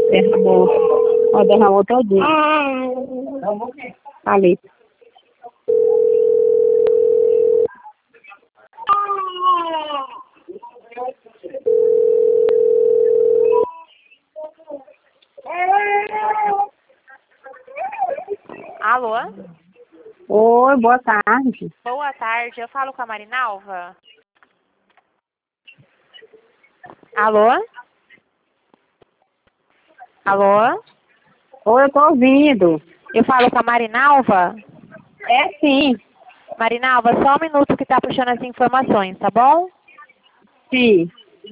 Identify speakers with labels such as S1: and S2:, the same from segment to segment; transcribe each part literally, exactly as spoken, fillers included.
S1: Derramou. Ó, derramou todinho. Ali.
S2: Alô?
S1: Oi, boa tarde.
S2: Boa tarde, eu falo com a Marinalva? Alô? Alô?
S1: Oi, eu tô ouvindo.
S2: Eu falo com a Marinalva?
S1: É sim.
S2: Marinalva, só um minuto que tá puxando as informações, tá bom?
S1: Sim.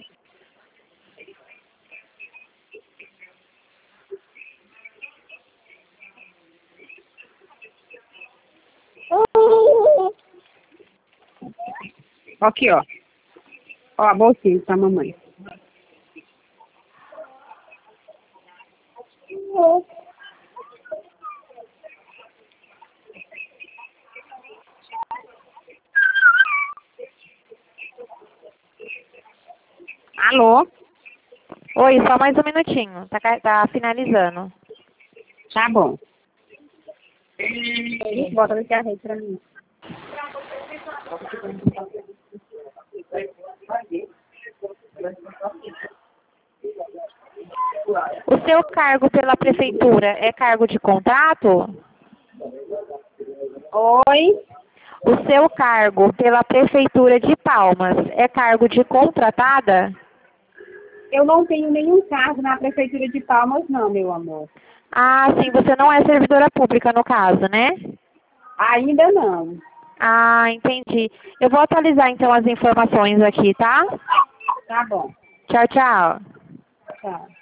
S1: Aqui, ó. Ó, a bolsinha pra mamãe. Alô?
S2: Oi, só mais um minutinho, tá, ca- tá finalizando.
S1: Tá bom. Bota aqui a rede pra mim.
S2: O seu cargo pela prefeitura é cargo de contrato?
S1: Oi?
S2: O seu cargo pela prefeitura de Palmas é cargo de contratada?
S1: Eu não tenho nenhum cargo na prefeitura de Palmas, não, meu amor.
S2: Ah, sim, você não é servidora pública no caso, né?
S1: Ainda não.
S2: Ah, entendi. Eu vou atualizar então as informações aqui, tá?
S1: Tá bom.
S2: Tchau, tchau.
S1: Tchau.